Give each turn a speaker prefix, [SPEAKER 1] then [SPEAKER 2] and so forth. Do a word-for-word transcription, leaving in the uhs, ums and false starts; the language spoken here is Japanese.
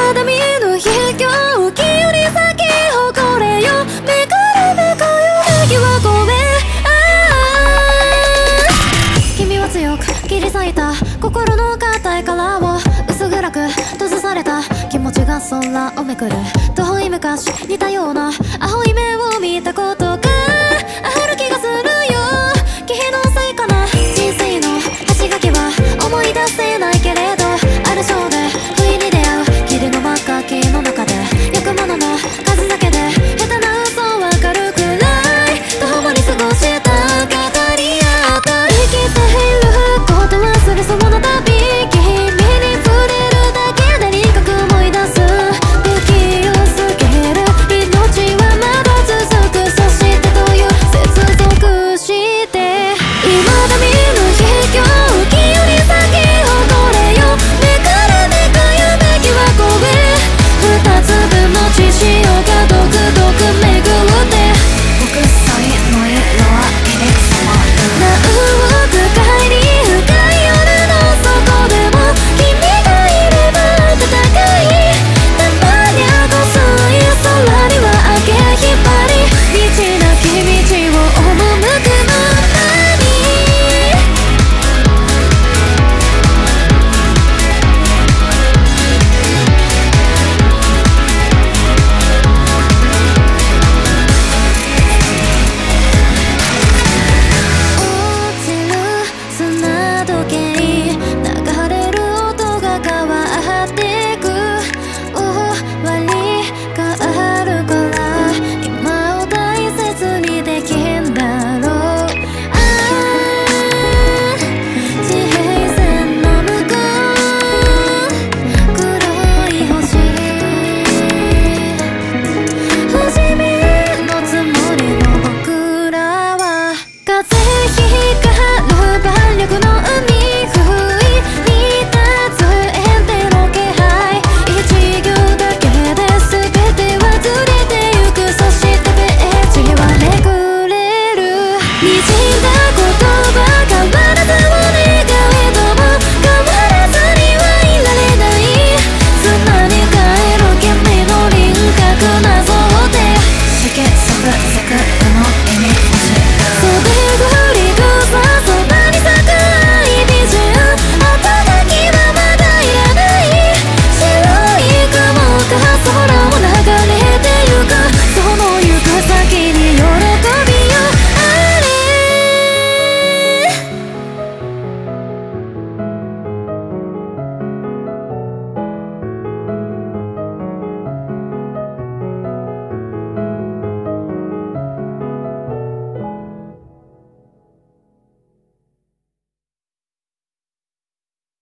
[SPEAKER 1] 肌見ぬ秘境気より先誇れよめくるめく夢きはごめん君は強く切り裂いた心の硬い殻を薄暗く閉ざされた気持ちが空をめくる遠い昔似たような青い目を見たこと